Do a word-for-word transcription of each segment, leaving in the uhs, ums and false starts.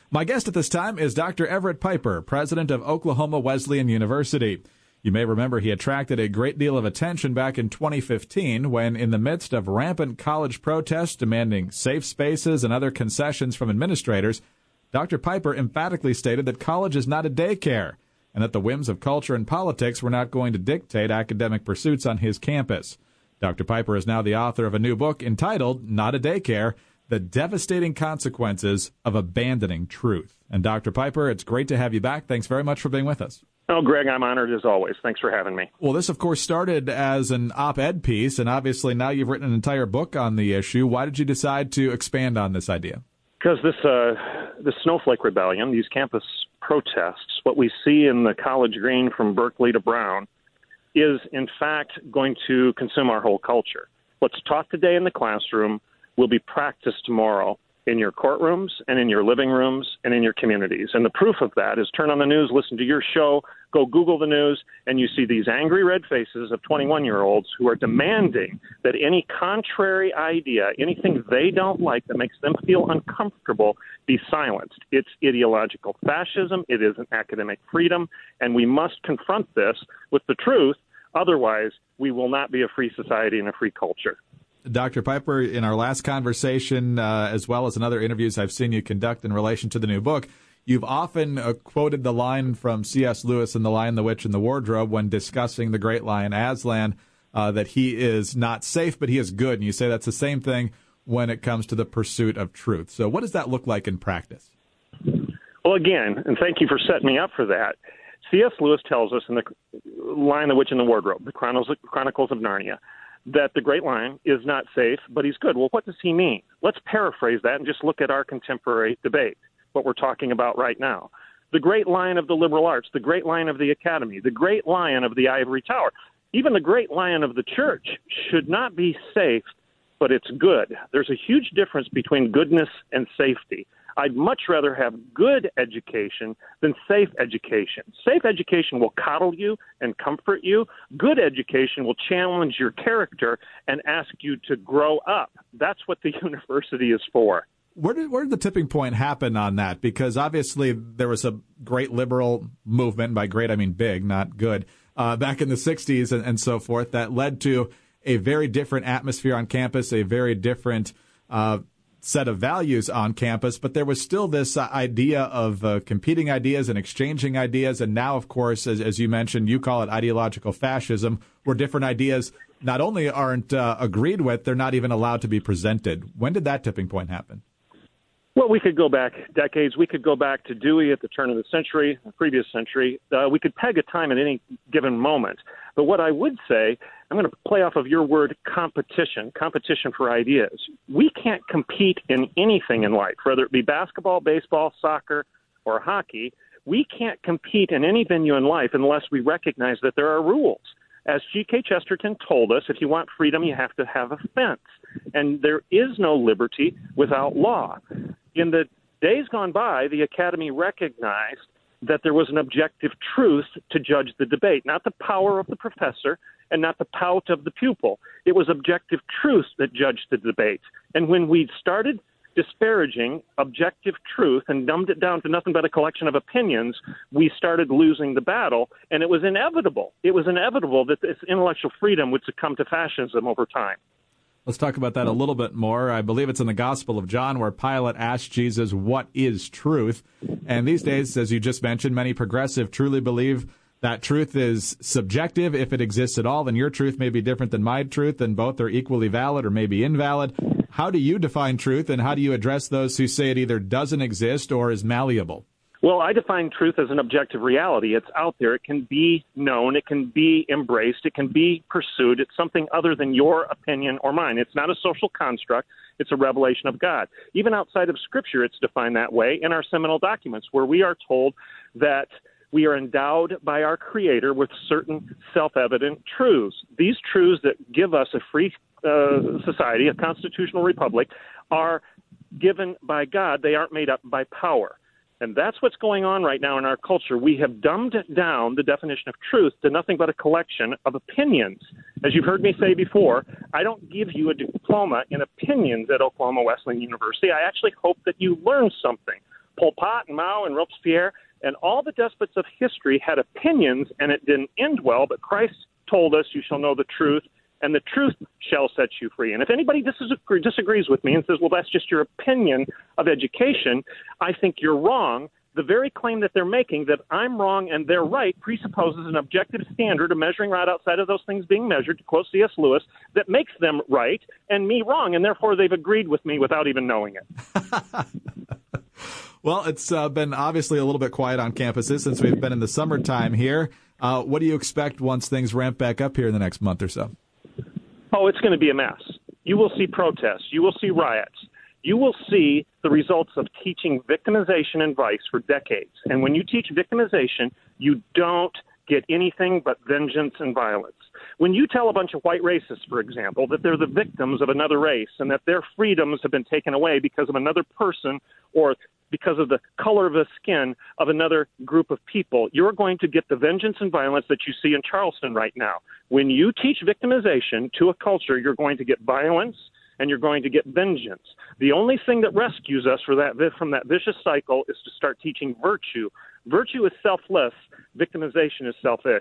My guest at this time is Doctor Everett Piper, president of Oklahoma Wesleyan University. You may remember he attracted a great deal of attention back in twenty fifteen when, in the midst of rampant college protests demanding safe spaces and other concessions from administrators, Doctor Piper emphatically stated that college is not a daycare and that the whims of culture and politics were not going to dictate academic pursuits on his campus. Doctor Piper is now the author of a new book entitled Not a Daycare: The Devastating Consequences of Abandoning Truth. And Doctor Piper, it's great to have you back. Thanks very much for being with us. Oh, Greg, I'm honored as always. Thanks for having me. Well, this, of course, started as an op-ed piece, and obviously now you've written an entire book on the issue. Why did you decide to expand on this idea? Because this, uh, this snowflake rebellion, these campus protests, what we see in the college green from Berkeley to Brown, is in fact going to consume our whole culture. What's taught today in the classroom will be practiced tomorrow in your courtrooms and in your living rooms and in your communities. And the proof of that is turn on the news, listen to your show, go Google the news, and you see these angry red faces of twenty-one-year-olds who are demanding that any contrary idea, anything they don't like that makes them feel uncomfortable, be silenced. It's ideological fascism. It isn't academic freedom. And we must confront this with the truth. Otherwise, we will not be a free society and a free culture. Doctor Piper, in our last conversation, uh, as well as in other interviews I've seen you conduct in relation to the new book, you've often uh, quoted the line from C S. Lewis in The Lion, the Witch, and the Wardrobe when discussing the great lion Aslan, uh, that he is not safe, but he is good. And you say that's the same thing when it comes to the pursuit of truth. So what does that look like in practice? Well, again, and thank you for setting me up for that, C S. Lewis tells us in The Lion, the Witch, and the Wardrobe, the Chronicles, Chronicles of Narnia, that the great lion is not safe, but he's good. Well, what does he mean? Let's paraphrase that and just look at our contemporary debate, what we're talking about right now. The great lion of the liberal arts, the great lion of the academy, the great lion of the ivory tower, even the great lion of the church should not be safe, but it's good. There's a huge difference between goodness and safety. I'd much rather have good education than safe education. Safe education will coddle you and comfort you. Good education will challenge your character and ask you to grow up. That's what the university is for. Where did, where did the tipping point happen on that? Because obviously there was a great liberal movement, by great I mean big, not good, uh, back in the sixties and, and so forth, that led to a very different atmosphere on campus, a very different uh set of values on campus, but there was still this uh, idea of uh, competing ideas and exchanging ideas. And now, of course, as, as you mentioned, you call it ideological fascism, where different ideas not only aren't uh, agreed with, they're not even allowed to be presented. When did that tipping point happen? Well, we could go back decades. We could go back to Dewey at the turn of the century, the previous century. Uh, we could peg a time at any given moment. But what I would say, I'm going to play off of your word competition, competition for ideas. We can't compete in anything in life, whether it be basketball, baseball, soccer, or hockey. We can't compete in any venue in life unless we recognize that there are rules. As G K Chesterton told us, if you want freedom, you have to have a fence. And there is no liberty without law. In the days gone by, the Academy recognized that there was an objective truth to judge the debate, not the power of the professor and not the pout of the pupil. It was objective truth that judged the debate. And when we started disparaging objective truth and dumbed it down to nothing but a collection of opinions, we started losing the battle, and it was inevitable. It was inevitable that this intellectual freedom would succumb to fascism over time. Let's talk about that a little bit more. I believe it's in the Gospel of John where Pilate asked Jesus, what is truth? And these days, as you just mentioned, many progressive truly believe that truth is subjective if it exists at all, and your truth may be different than my truth, and both are equally valid or maybe invalid. How do you define truth, and how do you address those who say it either doesn't exist or is malleable? Well, I define truth as an objective reality. It's out there. It can be known. It can be embraced. It can be pursued. It's something other than your opinion or mine. It's not a social construct. It's a revelation of God. Even outside of Scripture, it's defined that way in our seminal documents, where we are told that we are endowed by our Creator with certain self-evident truths. These truths that give us a free uh, society, a constitutional republic, are given by God. They aren't made up by power. And that's what's going on right now in our culture. We have dumbed down the definition of truth to nothing but a collection of opinions. As you've heard me say before, I don't give you a diploma in opinions at Oklahoma Wesleyan University. I actually hope that you learn something. Pol Pot and Mao and Robespierre and all the despots of history had opinions, and it didn't end well, but Christ told us, you shall know the truth, and the truth shall set you free. And if anybody disagree, disagrees with me and says, well, that's just your opinion of education, I think you're wrong. The very claim that they're making, that I'm wrong and they're right, presupposes an objective standard of measuring right outside of those things being measured, to quote C S. Lewis, that makes them right and me wrong, and therefore they've agreed with me without even knowing it. Well, it's uh, been obviously a little bit quiet on campuses since we've been in the summertime here. Uh, what do you expect once things ramp back up here in the next month or so? Oh, it's going to be a mess. You will see protests. You will see riots. You will see the results of teaching victimization and vice for decades. And when you teach victimization, you don't get anything but vengeance and violence. When you tell a bunch of white racists, for example, that they're the victims of another race and that their freedoms have been taken away because of another person or because of the color of the skin of another group of people, you're going to get the vengeance and violence that you see in Charleston right now. When you teach victimization to a culture, you're going to get violence and you're going to get vengeance. The only thing that rescues us for that, from that vicious cycle is to start teaching virtue. Virtue is selfless. Victimization is selfish.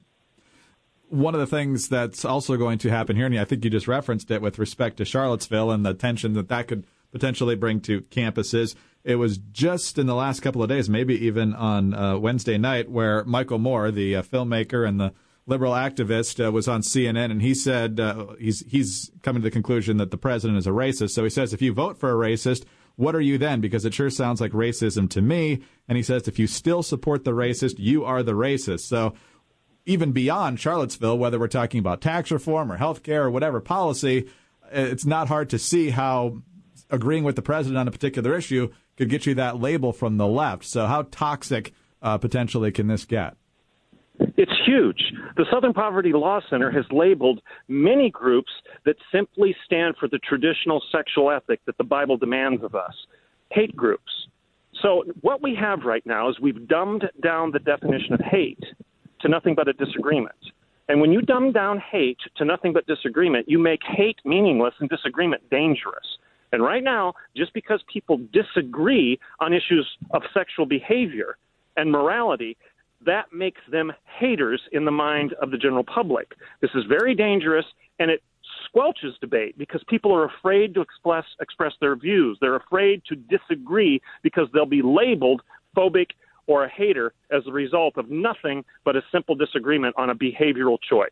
One of the things that's also going to happen here, and I think you just referenced it with respect to Charlottesville and the tension that that could potentially bring to campuses. It was just in the last couple of days, maybe even on uh, Wednesday night, where Michael Moore, the uh, filmmaker and the liberal activist, uh, was on C N N, and he said uh, he's he's coming to the conclusion that the president is a racist. So he says, if you vote for a racist, what are you then? Because it sure sounds like racism to me. And he says, if you still support the racist, you are the racist. So even beyond Charlottesville, whether we're talking about tax reform or health care or whatever policy, it's not hard to see how agreeing with the president on a particular issue could get you that label from the left. So how toxic uh, potentially can this get? It's huge. The Southern Poverty Law Center has labeled many groups that simply stand for the traditional sexual ethic that the Bible demands of us, hate groups. So what we have right now is we've dumbed down the definition of hate to nothing but a disagreement. And when you dumb down hate to nothing but disagreement, you make hate meaningless and disagreement dangerous. And right now, just because people disagree on issues of sexual behavior and morality, that makes them haters in the mind of the general public. This is very dangerous, and it squelches debate because people are afraid to express express their views. They're afraid to disagree because they'll be labeled phobic or a hater as a result of nothing but a simple disagreement on a behavioral choice.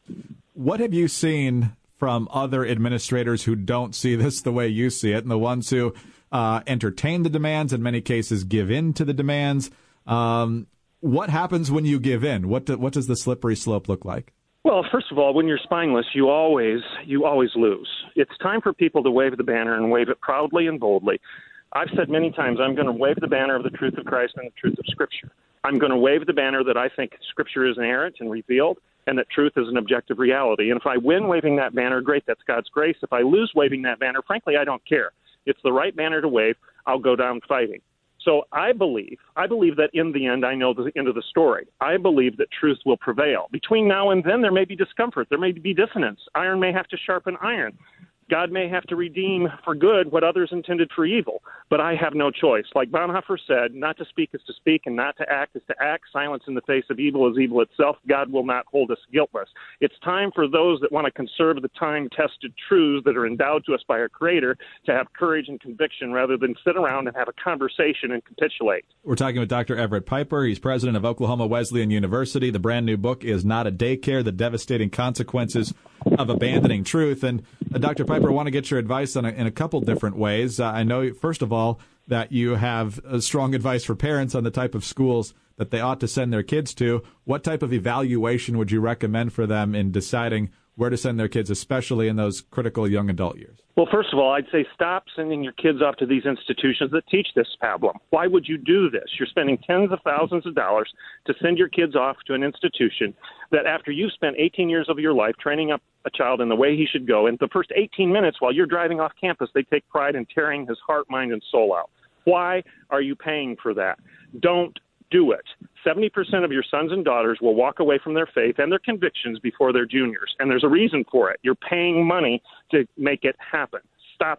What have you seen from other administrators who don't see this the way you see it, and the ones who uh, entertain the demands, in many cases give in to the demands? Um, what happens when you give in? What do, what does the slippery slope look like? Well, first of all, when you're spineless, you always you always lose. It's time for people to wave the banner and wave it proudly and boldly. I've said many times, I'm going to wave the banner of the truth of Christ and the truth of Scripture. I'm going to wave the banner that I think Scripture is inerrant and revealed, and that truth is an objective reality. And if I win waving that banner, great, that's God's grace. If I lose waving that banner, frankly, I don't care. It's the right banner to wave. I'll go down fighting. So I believe, I believe that in the end, I know the end of the story. I believe that truth will prevail. Between now and then, there may be discomfort. There may be dissonance. Iron may have to sharpen iron. God may have to redeem for good what others intended for evil, but I have no choice. Like Bonhoeffer said, not to speak is to speak, and not to act is to act. Silence in the face of evil is evil itself. God will not hold us guiltless. It's time for those that want to conserve the time-tested truths that are endowed to us by our Creator to have courage and conviction rather than sit around and have a conversation and capitulate. We're talking with Doctor Everett Piper. He's president of Oklahoma Wesleyan University. The brand new book is Not a Daycare, The Devastating Consequences of Abandoning Truth. And uh, Doctor Piper, I want to get your advice on a, in a couple different ways. Uh, I know, first of all, that you have uh, strong advice for parents on the type of schools that they ought to send their kids to. What type of evaluation would you recommend for them in deciding where to send their kids, especially in those critical young adult years? Well, first of all, I'd say stop sending your kids off to these institutions that teach this pablum. Why would you do this? You're spending tens of thousands of dollars to send your kids off to an institution that after you've spent eighteen years of your life training up a child in the way he should go, in the first eighteen minutes while you're driving off campus, they take pride in tearing his heart, mind, and soul out. Why are you paying for that? Don't do it. seventy percent of your sons and daughters will walk away from their faith and their convictions before they're juniors, and there's a reason for it. You're paying money to make it happen. Stop it.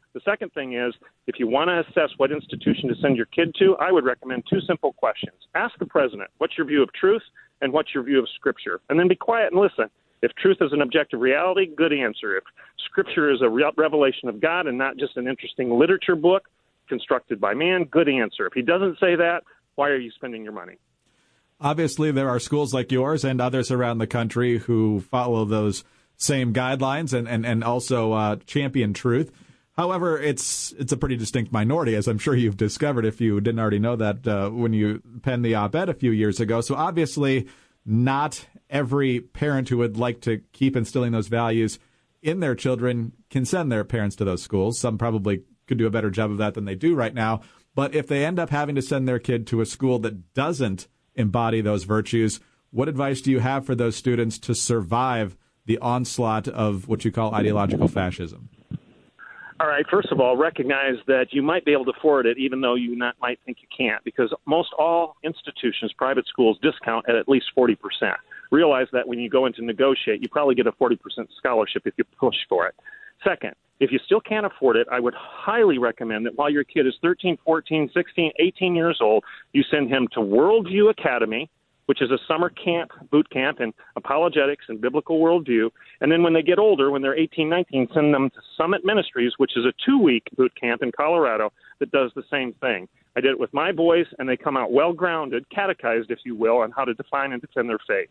The second thing is, if you want to assess what institution to send your kid to, I would recommend two simple questions. Ask the president, what's your view of truth, and what's your view of Scripture? And then be quiet and listen. If truth is an objective reality, good answer. If Scripture is a re- revelation of God and not just an interesting literature book constructed by man, good answer. If he doesn't say that, why are you spending your money? Obviously, there are schools like yours and others around the country who follow those same guidelines and, and, and also uh, champion truth. However, it's it's a pretty distinct minority, as I'm sure you've discovered if you didn't already know that uh, when you penned the op-ed a few years ago. So obviously, not every parent who would like to keep instilling those values in their children can send their parents to those schools. Some probably could do a better job of that than they do right now. But if they end up having to send their kid to a school that doesn't embody those virtues, what advice do you have for those students to survive the onslaught of what you call ideological fascism? All right, first of all, recognize that you might be able to afford it even though you not, might think you can't, because most all institutions, private schools, discount at at least forty percent. Realize that when you go in to negotiate, you probably get a forty percent scholarship if you push for it. Second, if you still can't afford it, I would highly recommend that while your kid is thirteen, fourteen, sixteen, eighteen years old, you send him to Worldview Academy, which is a summer camp, boot camp in apologetics and biblical worldview. And then when they get older, when they're eighteen, nineteen, send them to Summit Ministries, which is a two-week boot camp in Colorado that does the same thing. I did it with my boys, and they come out well-grounded, catechized, if you will, on how to define and defend their faith.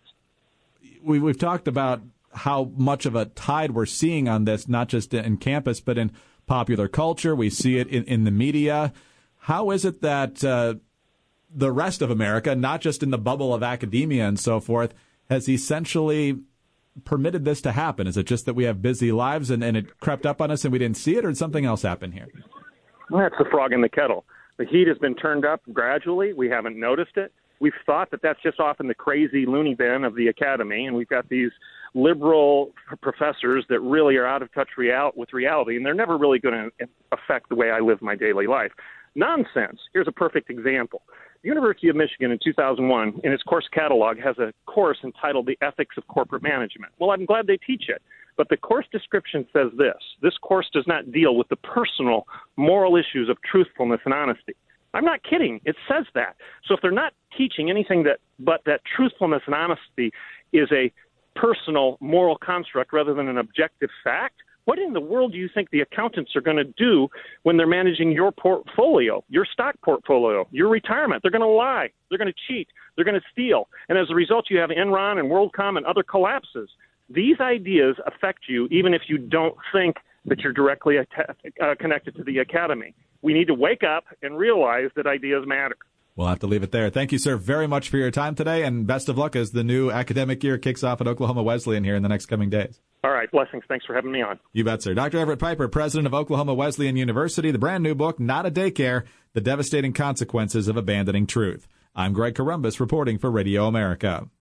We, we've talked about how much of a tide we're seeing on this, not just in campus, but in popular culture. We see it in, in the media. How is it that uh, the rest of America, not just in the bubble of academia and so forth, has essentially permitted this to happen? Is it just that we have busy lives and, and it crept up on us and we didn't see it, or did something else happen here? Well, that's the frog in the kettle. The heat has been turned up gradually. We haven't noticed it. We've thought that that's just off in the crazy loony bin of the academy, and we've got these liberal professors that really are out of touch real- with reality, and they're never really going to affect the way I live my daily life. Nonsense. Here's a perfect example. The University of Michigan in two thousand one, in its course catalog, has a course entitled The Ethics of Corporate Management. Well, I'm glad they teach it, but the course description says this: this course does not deal with the personal, moral issues of truthfulness and honesty. I'm not kidding. It says that. So if they're not teaching anything that but that truthfulness and honesty is a personal, moral construct rather than an objective fact, what in the world do you think the accountants are going to do when they're managing your portfolio, your stock portfolio, your retirement? They're going to lie. They're going to cheat. They're going to steal. And as a result, you have Enron and WorldCom and other collapses. These ideas affect you even if you don't think that you're directly att- uh, connected to the academy. We need to wake up and realize that ideas matter. We'll have to leave it there. Thank you, sir, very much for your time today, and best of luck as the new academic year kicks off at Oklahoma Wesleyan here in the next coming days. All right. Blessings. Thanks for having me on. You bet, sir. Doctor Everett Piper, president of Oklahoma Wesleyan University, the brand new book, Not a Daycare, The Devastating Consequences of Abandoning Truth. I'm Greg Columbus reporting for Radio America.